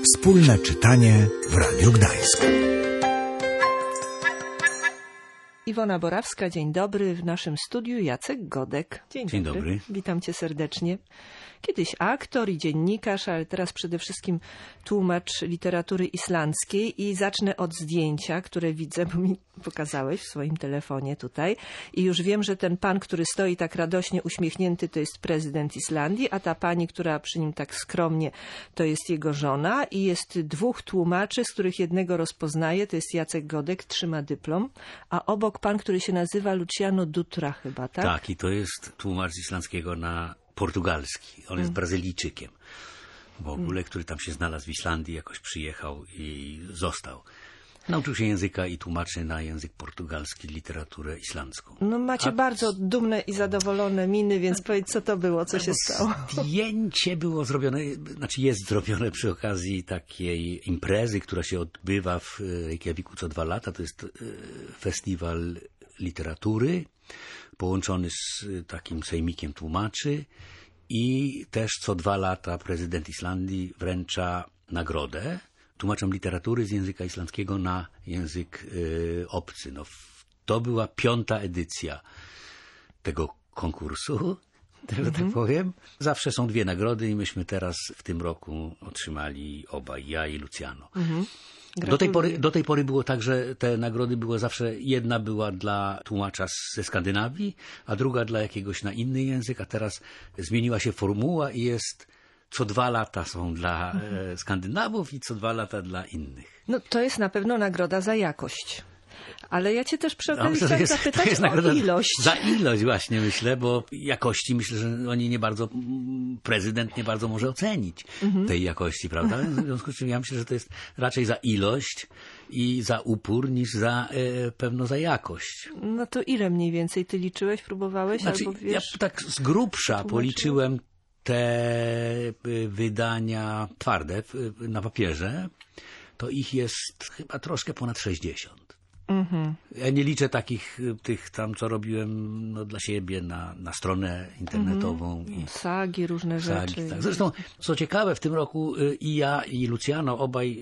Wspólne czytanie w Radiu Gdańsk. Iwona Borawska, dzień dobry. W naszym studiu Jacek Godek. Dzień dobry. Witam cię serdecznie. Kiedyś aktor i dziennikarz, ale teraz przede wszystkim tłumacz literatury islandzkiej i zacznę od zdjęcia, które widzę, bo mi pokazałeś w swoim telefonie tutaj i już wiem, że ten pan, który stoi tak radośnie uśmiechnięty, to jest prezydent Islandii, a ta pani, która przy nim tak skromnie, to jest jego żona i jest dwóch tłumaczy, z których jednego rozpoznaję, to jest Jacek Godek, trzyma dyplom, a obok pan, który się nazywa Luciano Dutra chyba, tak? Tak, i to jest tłumacz z islandzkiego na portugalski. On jest Brazylijczykiem w ogóle, który tam się znalazł w Islandii, jakoś przyjechał i został. Nauczył się języka i tłumaczy na język portugalski literaturę islandzką. No macie bardzo dumne i zadowolone miny, więc powiedz, co to było, co się stało. Zdjęcie było zrobione, znaczy jest zrobione przy okazji takiej imprezy, która się odbywa w Reykjaviku co 2 lata. To jest festiwal literatury połączony z takim sejmikiem tłumaczy i też co 2 lata prezydent Islandii wręcza nagrodę tłumaczom literatury z języka islandzkiego na język obcy. No, to była 5. edycja tego konkursu, że tak powiem. Zawsze są 2 nagrody i myśmy teraz w tym roku otrzymali obaj, ja i Luciano. Do tej pory było tak, że te nagrody były zawsze, jedna była dla tłumacza ze Skandynawii, a druga dla jakiegoś na inny język, a teraz zmieniła się formuła i jest co 2 lata są dla Skandynawów i co 2 lata dla innych. No to jest na pewno nagroda za jakość. Ale ja cię też przy okazji chciałam zapytać o ilość. Za ilość właśnie myślę, bo jakości myślę, że oni nie bardzo, prezydent nie bardzo może ocenić tej jakości, prawda? W związku z czym ja myślę, że to jest raczej za ilość i za upór niż pewno za jakość. No to ile mniej więcej ty liczyłeś, próbowałeś? Znaczy, albo wiesz, ja tak z grubsza policzyłem te wydania twarde na papierze, to ich jest chyba troszkę ponad 60. Ja nie liczę takich, tych tam, co robiłem dla siebie na stronę internetową. I sagi, różne rzeczy. Tak. Zresztą, co ciekawe, w tym roku i ja, i Luciano, obaj,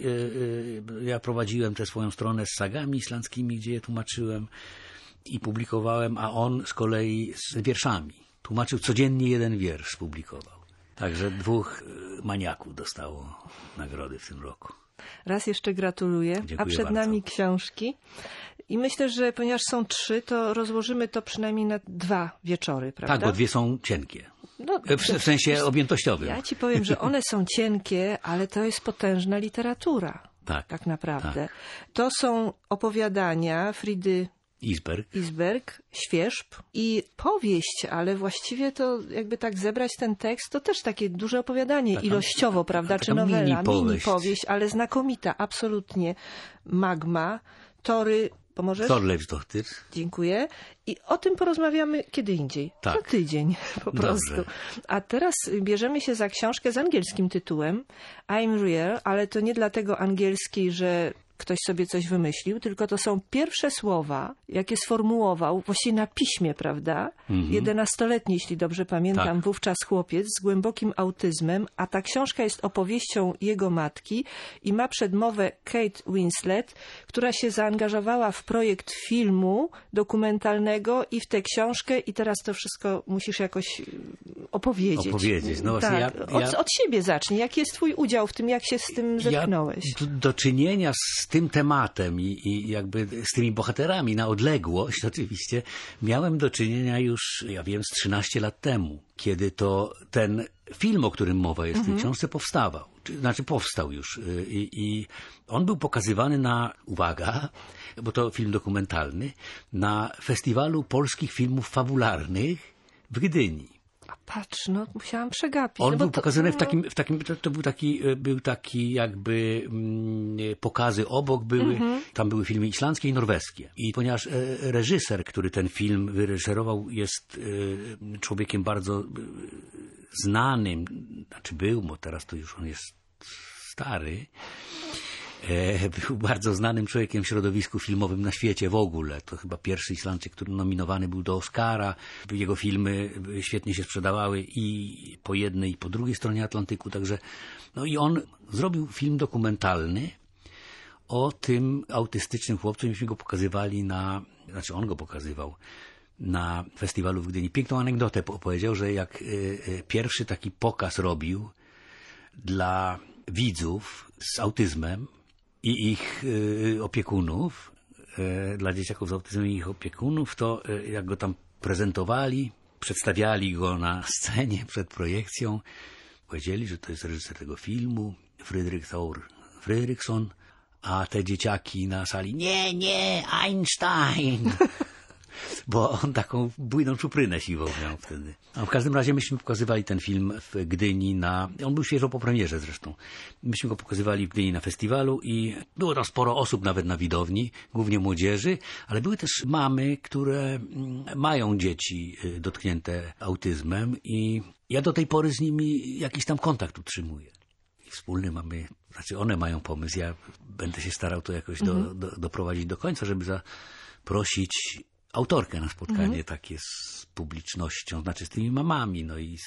ja prowadziłem tę swoją stronę z sagami islandzkimi, gdzie je tłumaczyłem i publikowałem, a on z kolei z wierszami. Tłumaczył codziennie 1 wiersz, publikował. Także 2 maniaków dostało nagrody w tym roku. Raz jeszcze gratuluję. Dziękuję a przed bardzo. nami książki. I myślę, że ponieważ są 3, to rozłożymy to przynajmniej na 2 wieczory, prawda? Tak, bo 2 są cienkie. No, w sensie objętościowym. Ja ci powiem, że one są cienkie, ale to jest potężna literatura. Tak naprawdę. Tak. To są opowiadania Fridy Isberg, Świerzb i powieść, ale właściwie to jakby tak zebrać ten tekst, to też takie duże opowiadanie ilościowo, prawda, czy nowela, mini powieść, ale znakomita, absolutnie. Magma, Tory, pomożesz? Thorleifsdottir. Dziękuję. I o tym porozmawiamy kiedy indziej. Tak. Za tydzień po prostu. Dobrze. A teraz bierzemy się za książkę z angielskim tytułem I'm Real, ale to nie dlatego angielski, że ktoś sobie coś wymyślił, tylko to są pierwsze słowa, jakie sformułował, właściwie na piśmie, prawda? 11-letni, jeśli dobrze pamiętam, wówczas chłopiec z głębokim autyzmem, a ta książka jest opowieścią jego matki i ma przedmowę Kate Winslet, która się zaangażowała w projekt filmu dokumentalnego i w tę książkę i teraz to wszystko musisz jakoś opowiedzieć. No właśnie, tak. Od siebie zacznij. Jaki jest twój udział w tym, jak się z tym zetknąłeś? Do czynienia z tym tematem i jakby z tymi bohaterami na odległość oczywiście miałem do czynienia już, ja wiem, z 13 lat temu, kiedy to ten film, o którym mowa jest w tej książce, powstawał. Znaczy powstał już i on był pokazywany uwaga, bo to film dokumentalny, na Festiwalu Polskich Filmów Fabularnych w Gdyni. Patrz, no musiałam przegapić. On był pokazany był taki jakby pokazy obok były, tam były filmy islandzkie i norweskie. I ponieważ reżyser, który ten film wyreżyserował, jest człowiekiem bardzo znanym, znaczy był, bo teraz to już on jest stary, Był bardzo znanym człowiekiem w środowisku filmowym na świecie w ogóle. To chyba pierwszy Islandczyk, który nominowany był do Oscara. Jego filmy świetnie się sprzedawały i po jednej, i po drugiej stronie Atlantyku. Także, no i on zrobił film dokumentalny o tym autystycznym chłopcu. Myśmy go pokazywali on go pokazywał na festiwalu w Gdyni. Piękną anegdotę opowiedział, że jak pierwszy taki pokaz robił dla widzów z autyzmem i ich opiekunów, dla dzieciaków z autyzmem i ich opiekunów, to jak go tam prezentowali, przedstawiali go na scenie przed projekcją, powiedzieli, że to jest reżyser tego filmu, Fredrik Thor Fredriksson, a te dzieciaki na sali, nie, Einstein! Bo on taką bujną czuprynę siwą miał wtedy. A w każdym razie myśmy pokazywali ten film w Gdyni on był świeżo po premierze zresztą. Myśmy go pokazywali w Gdyni na festiwalu i było tam sporo osób nawet na widowni, głównie młodzieży, ale były też mamy, które mają dzieci dotknięte autyzmem i ja do tej pory z nimi jakiś tam kontakt utrzymuję. I wspólny mamy, znaczy one mają pomysł, ja będę się starał to jakoś doprowadzić do końca, żeby zaprosić autorkę na spotkanie takie z publicznością, znaczy z tymi mamami, no i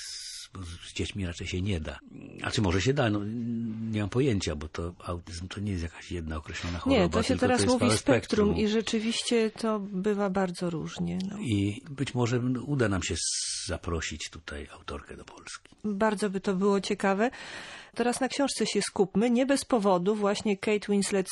z dziećmi raczej się nie da. A czy może się da? No, nie mam pojęcia, bo to autyzm to nie jest jakaś jedna określona choroba. Nie, to się teraz to jest mówi spektrum i rzeczywiście to bywa bardzo różnie. No. I być może uda nam się zaprosić tutaj autorkę do Polski. Bardzo by to było ciekawe. Teraz na książce się skupmy. Nie bez powodu właśnie Kate Winslet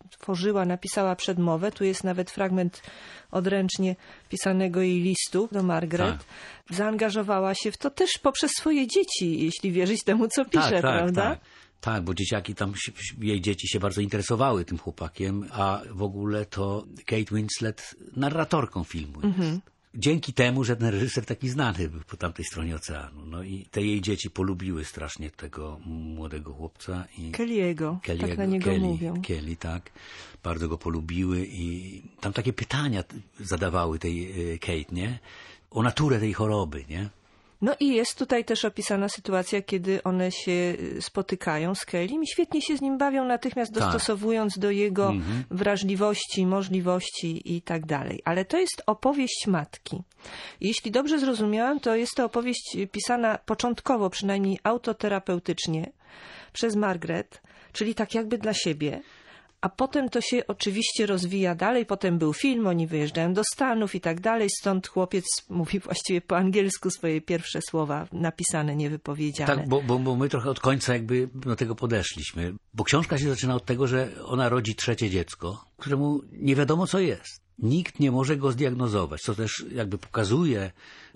napisała przedmowę. Tu jest nawet fragment odręcznie pisanego jej listu do Margaret. Tak. Zaangażowała się w to też poprzez swoje dzieci, jeśli wierzyć temu, co pisze, prawda? Tak, bo dzieciaki tam, jej dzieci się bardzo interesowały tym chłopakiem, a w ogóle to Kate Winslet narratorką filmu jest. Dzięki temu, że ten reżyser taki znany był po tamtej stronie oceanu. No i te jej dzieci polubiły strasznie tego młodego chłopca. Kelly'ego, tak na niego mówią. Kelly, tak. Bardzo go polubiły i tam takie pytania zadawały tej Kate, nie? O naturę tej choroby, nie? No i jest tutaj też opisana sytuacja, kiedy one się spotykają z Kellym i świetnie się z nim bawią, natychmiast dostosowując do jego wrażliwości, możliwości i tak dalej. Ale to jest opowieść matki. Jeśli dobrze zrozumiałam, to jest to opowieść pisana początkowo, przynajmniej autoterapeutycznie, przez Margaret, czyli tak jakby dla siebie. A potem to się oczywiście rozwija dalej. Potem był film, oni wyjeżdżają do Stanów i tak dalej. Stąd chłopiec mówi właściwie po angielsku swoje pierwsze słowa napisane, niewypowiedziane. Tak, bo my trochę od końca jakby do tego podeszliśmy. Bo książka się zaczyna od tego, że ona rodzi trzecie dziecko, któremu nie wiadomo co jest. Nikt nie może go zdiagnozować, co też jakby pokazuje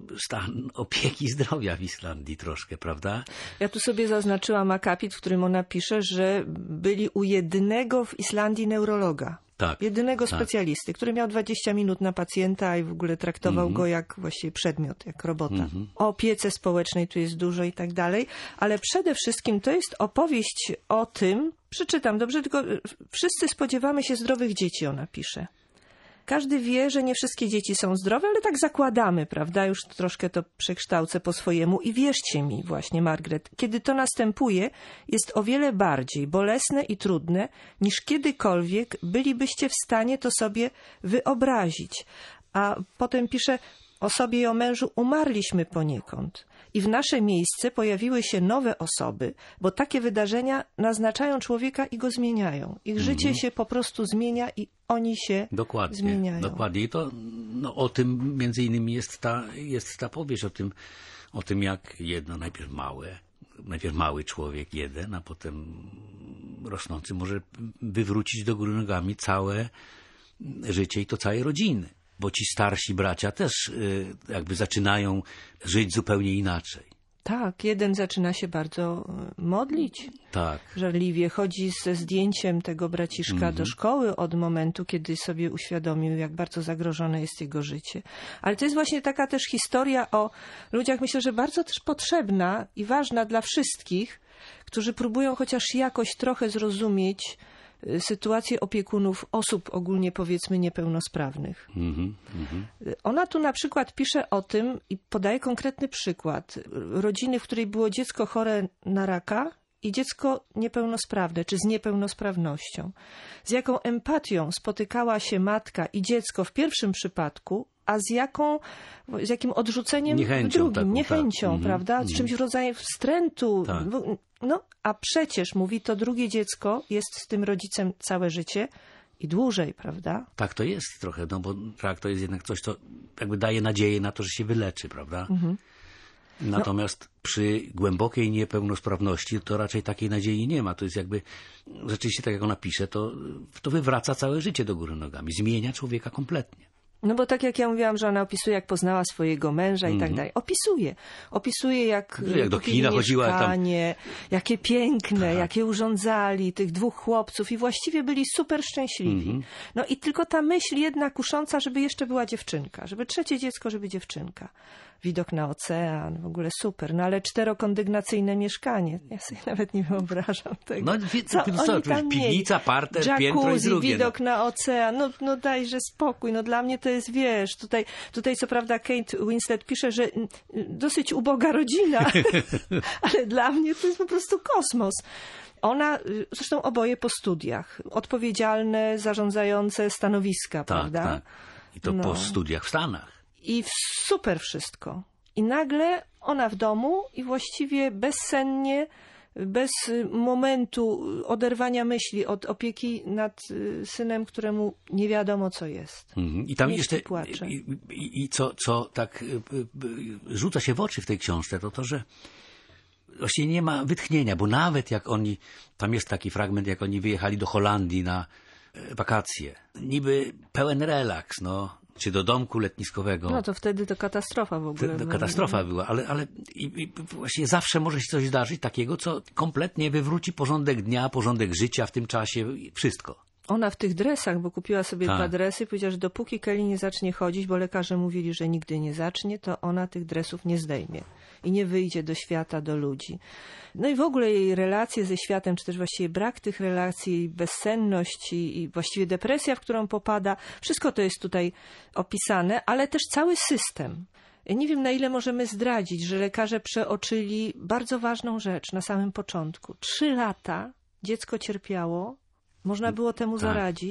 stan opieki zdrowia w Islandii troszkę, prawda? Ja tu sobie zaznaczyłam akapit, w którym ona pisze, że byli u jedynego w Islandii neurologa. Tak. Jedynego specjalisty, który miał 20 minut na pacjenta i w ogóle traktował go jak właściwie przedmiot, jak robota. O opiece społecznej tu jest dużo i tak dalej, ale przede wszystkim to jest opowieść o tym, przeczytam dobrze, tylko wszyscy spodziewamy się zdrowych dzieci, ona pisze. Każdy wie, że nie wszystkie dzieci są zdrowe, ale tak zakładamy, prawda? Już troszkę to przekształcę po swojemu i wierzcie mi właśnie, Margaret, kiedy to następuje, jest o wiele bardziej bolesne i trudne, niż kiedykolwiek bylibyście w stanie to sobie wyobrazić. A potem pisze, o sobie i o mężu umarliśmy poniekąd. I w nasze miejsce pojawiły się nowe osoby, bo takie wydarzenia naznaczają człowieka i go zmieniają. Ich życie się po prostu zmienia i oni się zmieniają. Dokładnie. I to o tym między innymi jest ta powieść, o tym jak najpierw mały człowiek jeden, a potem rosnący może wywrócić do góry nogami całe życie i to całej rodziny. Bo ci starsi bracia też jakby zaczynają żyć zupełnie inaczej. Tak, jeden zaczyna się bardzo modlić. Tak. Żarliwie chodzi ze zdjęciem tego braciszka do szkoły od momentu, kiedy sobie uświadomił, jak bardzo zagrożone jest jego życie. Ale to jest właśnie taka też historia o ludziach, myślę, że bardzo też potrzebna i ważna dla wszystkich, którzy próbują chociaż jakoś trochę zrozumieć sytuację opiekunów osób ogólnie powiedzmy niepełnosprawnych. Ona tu na przykład pisze o tym i podaje konkretny przykład rodziny, w której było dziecko chore na raka i dziecko niepełnosprawne, czy z niepełnosprawnością. Z jaką empatią spotykała się matka i dziecko w pierwszym przypadku, a z jakim odrzuceniem w drugim, niechęcią, prawda? Z czymś w rodzaju wstrętu. Tak. No, a przecież, mówi, to drugie dziecko jest z tym rodzicem całe życie i dłużej, prawda? Tak to jest trochę, no bo rak to jest jednak coś, co jakby daje nadzieję na to, że się wyleczy, prawda? Natomiast przy głębokiej niepełnosprawności to raczej takiej nadziei nie ma. To jest jakby, rzeczywiście tak jak ona pisze, to wywraca całe życie do góry nogami. Zmienia człowieka kompletnie. No bo tak jak ja mówiłam, że ona opisuje, jak poznała swojego męża i tak dalej. Opisuje jak do kina chodziła mieszkanie, jakie piękne, jakie urządzali, tych dwóch chłopców i właściwie byli super szczęśliwi. No i tylko ta myśl jedna kusząca, żeby jeszcze była dziewczynka, żeby trzecie dziecko, żeby dziewczynka. Widok na ocean, w ogóle super. No ale 4-kondygnacyjne mieszkanie. Ja sobie nawet nie wyobrażam tego. No piwnica, parter, jacuzzi, piętro i drugie. Widok na ocean. No dajże spokój. No dla mnie to jest, wiesz, tutaj co prawda Kate Winslet pisze, że dosyć uboga rodzina, ale dla mnie to jest po prostu kosmos. Ona, zresztą oboje po studiach, odpowiedzialne, zarządzające stanowiska, prawda? Tak. I to po studiach w Stanach. I super wszystko. I nagle ona w domu i właściwie bezsennie, bez momentu oderwania myśli od opieki nad synem, któremu nie wiadomo co jest. I tam jeszcze płacze. I co tak rzuca się w oczy w tej książce, to, że właściwie nie ma wytchnienia, bo nawet jak oni, tam jest taki fragment, jak oni wyjechali do Holandii na wakacje, niby pełen relaks, no, czy do domku letniskowego. No to wtedy to katastrofa w ogóle. Katastrofa była, ale właśnie zawsze może się coś zdarzyć takiego, co kompletnie wywróci porządek dnia, porządek życia w tym czasie, wszystko. Ona w tych dresach, bo kupiła sobie 2 dresy, powiedziała, że dopóki Kelly nie zacznie chodzić, bo lekarze mówili, że nigdy nie zacznie, to ona tych dresów nie zdejmie i nie wyjdzie do świata, do ludzi. No i w ogóle jej relacje ze światem, czy też właściwie brak tych relacji, jej bezsenność i właściwie depresja, w którą popada, wszystko to jest tutaj opisane, ale też cały system. Ja nie wiem, na ile możemy zdradzić, że lekarze przeoczyli bardzo ważną rzecz na samym początku. 3 lata dziecko cierpiało, można było temu zaradzić,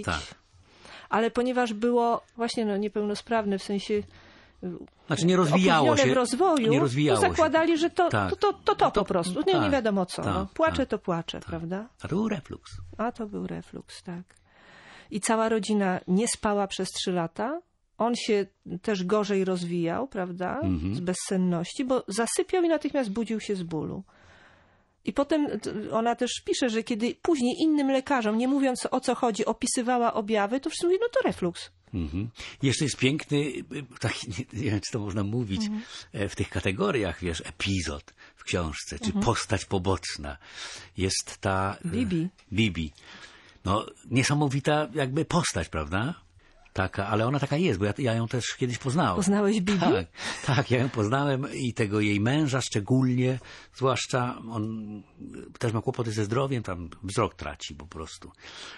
ale ponieważ było właśnie niepełnosprawne, w sensie znaczy nie rozwijało się w rozwoju, nie rozwijało to zakładali, że to po to prostu. Nie wiadomo co. Płacze to płacze, prawda? A to był refluks. To był refluks, tak. I cała rodzina nie spała przez 3 lata. On się też gorzej rozwijał, prawda? Z bezsenności, bo zasypiał i natychmiast budził się z bólu. I potem ona też pisze, że kiedy później innym lekarzom, nie mówiąc o co chodzi, opisywała objawy, to wszyscy mówili, no to refluks. Jeszcze jest piękny, taki, nie wiem, czy to można mówić, w tych kategoriach, wiesz, epizod w książce, czy postać poboczna. Jest ta Bibi. No, niesamowita jakby postać, prawda? Taka, ale ona taka jest, bo ja ją też kiedyś poznałem. Poznałeś Bibi? Tak, ja ją poznałem i tego jej męża szczególnie, zwłaszcza on też ma kłopoty ze zdrowiem, tam wzrok traci po prostu.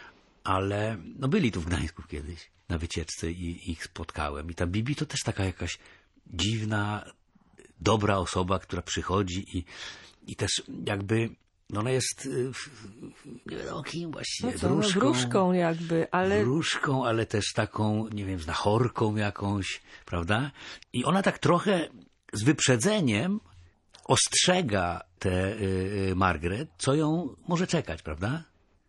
Ale no byli tu w Gdańsku kiedyś na wycieczce i ich spotkałem. I ta Bibi to też taka jakaś dziwna, dobra osoba, która przychodzi i też jakby no ona jest nie wiadomo kim właściwie. Wróżką jakby, ale... Wróżką, ale też taką, nie wiem, znachorką jakąś, prawda? I ona tak trochę z wyprzedzeniem ostrzega tę Margaret, co ją może czekać, prawda?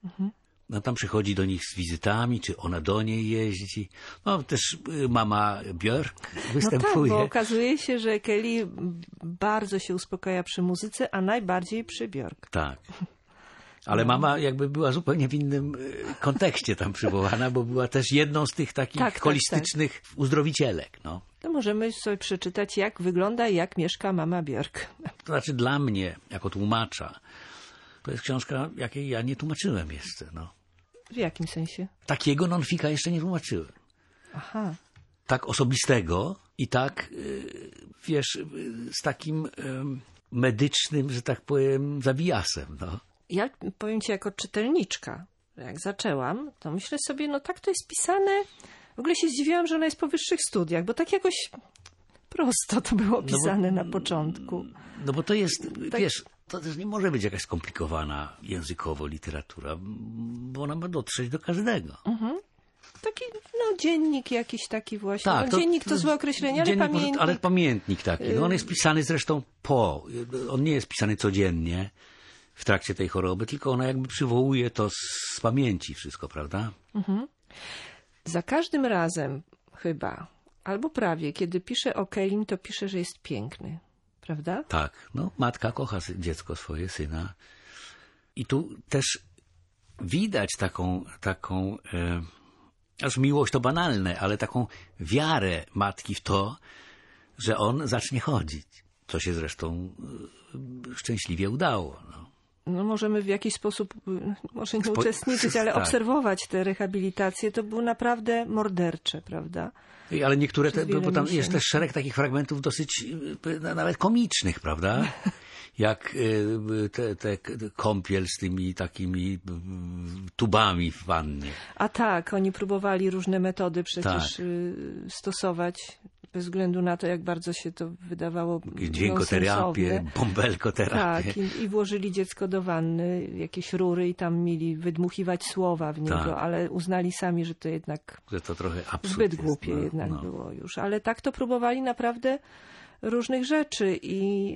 No tam przychodzi do nich z wizytami, czy ona do niej jeździ. No też mama Björk występuje. No tak, bo okazuje się, że Kelly bardzo się uspokaja przy muzyce, a najbardziej przy Björk. Tak. Ale mama jakby była zupełnie w innym kontekście tam przywołana, bo była też jedną z tych takich holistycznych uzdrowicielek. No. To możemy sobie przeczytać, jak wygląda i jak mieszka mama Björk. To znaczy dla mnie, jako tłumacza, to jest książka, jakiej ja nie tłumaczyłem jeszcze. No. W jakim sensie? Takiego non-fika jeszcze nie tłumaczyłem. Aha. Tak osobistego i tak, wiesz, z takim medycznym, że tak powiem, zawijasem. No. Ja powiem ci jako czytelniczka, jak zaczęłam, to myślę sobie, no tak to jest pisane. W ogóle się zdziwiłam, że ona jest po wyższych studiach, bo tak jakoś prosto to było pisane na początku. No bo to jest, tak, wiesz... to też nie może być jakaś skomplikowana językowo literatura, bo ona ma dotrzeć do każdego. Taki, dziennik jakiś taki właśnie. Tak, Dziennik to złe określenie, ale pamiętnik. Ale pamiętnik taki. On jest pisany zresztą on nie jest pisany codziennie w trakcie tej choroby, tylko ona jakby przywołuje to z pamięci wszystko, prawda? Za każdym razem chyba, albo prawie, kiedy pisze o Kelim, to pisze, że jest piękny. Prawda? Tak. Matka kocha dziecko swoje, syna. I tu też widać taką aż miłość to banalne, ale taką wiarę matki w to, że on zacznie chodzić. Co się zresztą szczęśliwie udało. Możemy w jakiś sposób, może nie uczestniczyć, ale tak. Obserwować te rehabilitacje. To było naprawdę mordercze, prawda? Ale niektóre, bo tam jest też szereg takich fragmentów dosyć nawet komicznych, prawda? Jak te kąpiel z tymi takimi tubami w wannie. A tak, oni próbowali różne metody przecież stosować, bez względu na to, jak bardzo się to wydawało dźwiękoterapię, bąbelkoterapię. Tak, i włożyli dziecko do wanny, jakieś rury i tam mieli wydmuchiwać słowa w niego, ale uznali sami, że to jednak że to trochę absurd zbyt jest. głupie było już. Ale tak to próbowali naprawdę różnych rzeczy i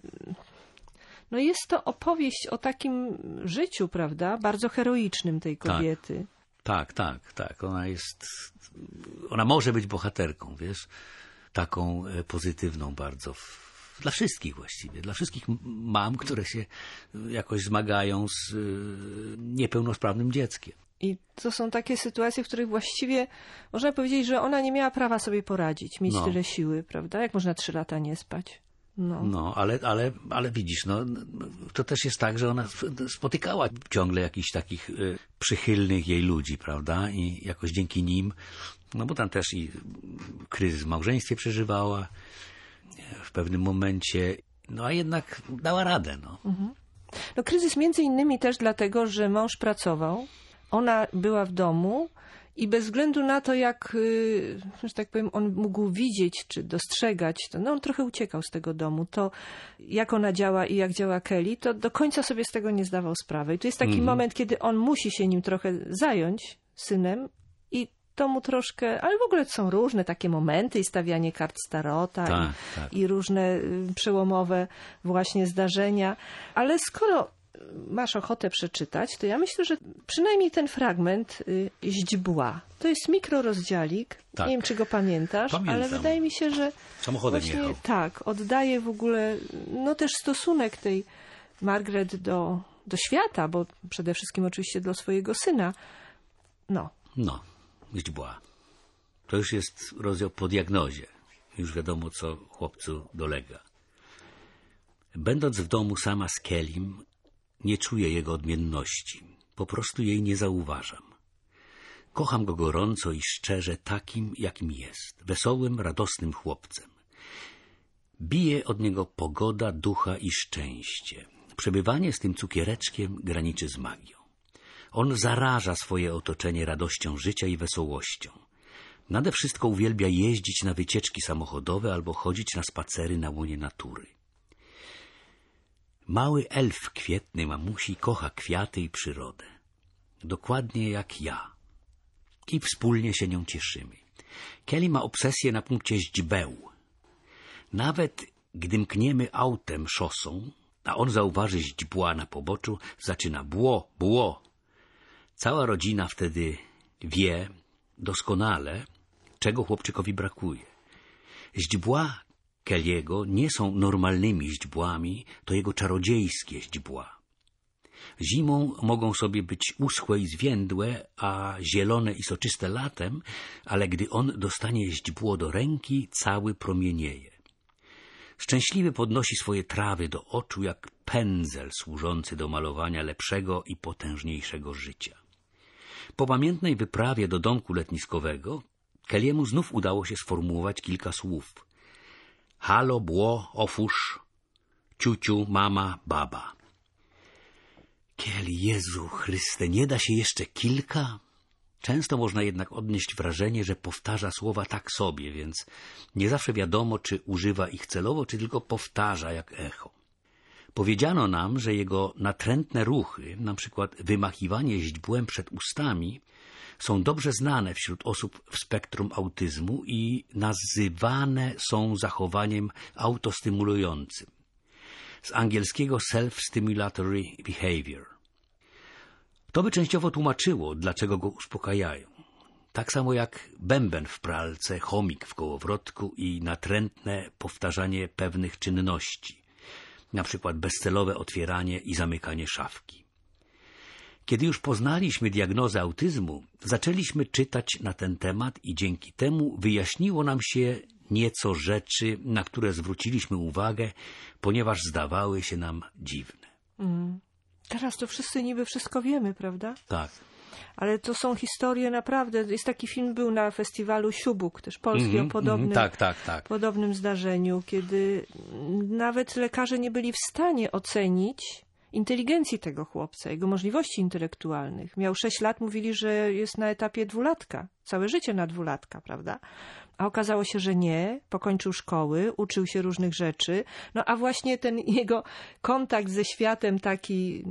jest to opowieść o takim życiu, prawda? Bardzo heroicznym tej kobiety. Tak. Ona może być bohaterką, wiesz? Taką pozytywną bardzo. Dla wszystkich właściwie. Dla wszystkich mam, które się jakoś zmagają z niepełnosprawnym dzieckiem. I to są takie sytuacje, w których właściwie można powiedzieć, że ona nie miała prawa sobie poradzić, mieć tyle siły, prawda? Jak można 3 lata nie spać? Ale widzisz, to też jest tak, że ona spotykała ciągle jakichś takich przychylnych jej ludzi, prawda? I jakoś dzięki nim, bo tam też i kryzys w małżeństwie przeżywała w pewnym momencie, a jednak dała radę, kryzys między innymi też dlatego, że mąż pracował, ona była w domu, i bez względu na to, jak, że tak powiem, on mógł widzieć czy dostrzegać, to on trochę uciekał z tego domu. To jak ona działa i jak działa Kelly, to do końca sobie z tego nie zdawał sprawy. I to jest taki moment, kiedy on musi się nim trochę zająć, synem, i to mu troszkę, ale w ogóle są różne takie momenty i stawianie kart Starota i różne przełomowe właśnie zdarzenia. Ale skoro masz ochotę przeczytać, to ja myślę, że przynajmniej ten fragment źdźbła. To jest mikrorozdziałik. Tak. Nie wiem, czy go pamiętasz, ale wydaje mi się, że samochodem właśnie jechał. Tak, oddaje w ogóle też stosunek tej Margaret do świata, bo przede wszystkim oczywiście do swojego syna. Źdźbła. To już jest rozdział po diagnozie. Już wiadomo, co chłopcu dolega. Będąc w domu sama z Kellym, nie czuję jego odmienności. Po prostu jej nie zauważam. Kocham go gorąco i szczerze takim, jakim jest. Wesołym, radosnym chłopcem. Bije od niego pogoda, ducha i szczęście. Przebywanie z tym cukiereczkiem graniczy z magią. On zaraża swoje otoczenie radością życia i wesołością. Nade wszystko uwielbia jeździć na wycieczki samochodowe albo chodzić na spacery na łonie natury. Mały elf kwietny mamusi kocha kwiaty i przyrodę. Dokładnie jak ja. I wspólnie się nią cieszymy. Kelly ma obsesję na punkcie źdźbeł. Nawet gdy mkniemy autem szosą, a on zauważy źdźbła na poboczu, zaczyna bło, bło. Cała rodzina wtedy wie doskonale, czego chłopczykowi brakuje. Źdźbła Kelly'ego nie są normalnymi źdźbłami, to jego czarodziejskie źdźbła. Zimą mogą sobie być uschłe i zwiędłe, a zielone i soczyste latem, ale gdy on dostanie źdźbło do ręki, cały promienieje. Szczęśliwy podnosi swoje trawy do oczu jak pędzel służący do malowania lepszego i potężniejszego życia. Po pamiętnej wyprawie do domku letniskowego Kelly'emu znów udało się sformułować kilka słów. Halo, bło, ofusz, ciuciu, mama, baba. Kelly, Jezu Chryste, nie da się jeszcze kilka? Często można jednak odnieść wrażenie, że powtarza słowa tak sobie, więc nie zawsze wiadomo, czy używa ich celowo, czy tylko powtarza jak echo. Powiedziano nam, że jego natrętne ruchy, na przykład wymachiwanie źdźbłem przed ustami, są dobrze znane wśród osób w spektrum autyzmu i nazywane są zachowaniem autostymulującym. Z angielskiego self-stimulatory behavior. To by częściowo tłumaczyło, dlaczego go uspokajają. Tak samo jak bęben w pralce, chomik w kołowrotku i natrętne powtarzanie pewnych czynności, na przykład bezcelowe otwieranie i zamykanie szafki. Kiedy już poznaliśmy diagnozę autyzmu, zaczęliśmy czytać na ten temat i dzięki temu wyjaśniło nam się nieco rzeczy, na które zwróciliśmy uwagę, ponieważ zdawały się nam dziwne. Teraz to wszyscy niby wszystko wiemy, prawda? Tak. Ale to są historie naprawdę. Jest taki film, był na festiwalu Siubuk, też polski, o podobnym zdarzeniu, kiedy nawet lekarze nie byli w stanie ocenić inteligencji tego chłopca, jego możliwości intelektualnych. Miał 6 lat, mówili, że jest na etapie 2-latka. Całe życie na 2-latka, prawda? A okazało się, że nie. Pokończył szkoły, uczył się różnych rzeczy. No a właśnie ten jego kontakt ze światem taki,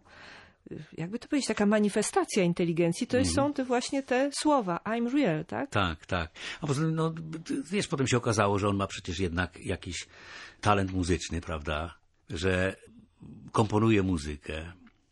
jakby to powiedzieć, taka manifestacja inteligencji, to są właśnie te słowa I'm real, tak? Tak. A poza tym, wiesz, potem się okazało, że on ma przecież jednak jakiś talent muzyczny, prawda? Że komponuje muzykę.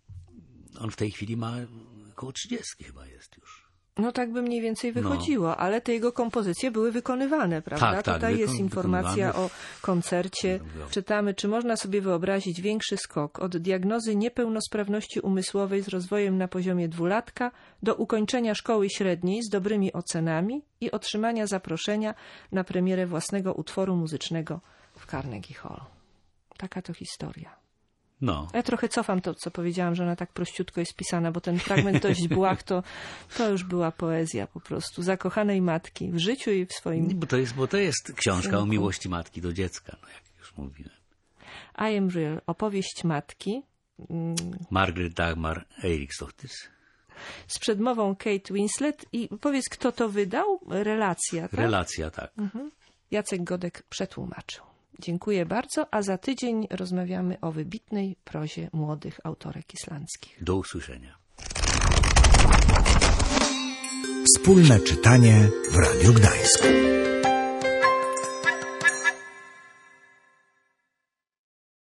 On w tej chwili ma około 30 chyba jest już. No tak by mniej więcej wychodziło, ale te jego kompozycje były wykonywane, prawda? Tak, Tutaj jest informacja o koncercie. Czytamy, czy można sobie wyobrazić większy skok od diagnozy niepełnosprawności umysłowej z rozwojem na poziomie 2-latka do ukończenia szkoły średniej z dobrymi ocenami i otrzymania zaproszenia na premierę własnego utworu muzycznego w Carnegie Hall. Taka to historia. Ja trochę cofam to, co powiedziałam, że ona tak prościutko jest pisana, bo ten fragment dość błah, to już była poezja po prostu. Zakochanej matki w życiu i w swoim... Bo to jest książka o miłości matki do dziecka, jak już mówiłem. I am real. Opowieść matki. Margaret Dagmar Eiríksdóttir. Z przedmową Kate Winslet. I powiedz, kto to wydał? Relacja, tak? Relacja, tak. Jacek Godek przetłumaczył. Dziękuję bardzo, a za tydzień rozmawiamy o wybitnej prozie młodych autorek islandzkich. Do usłyszenia. Wspólne czytanie w Radiu Gdańsk.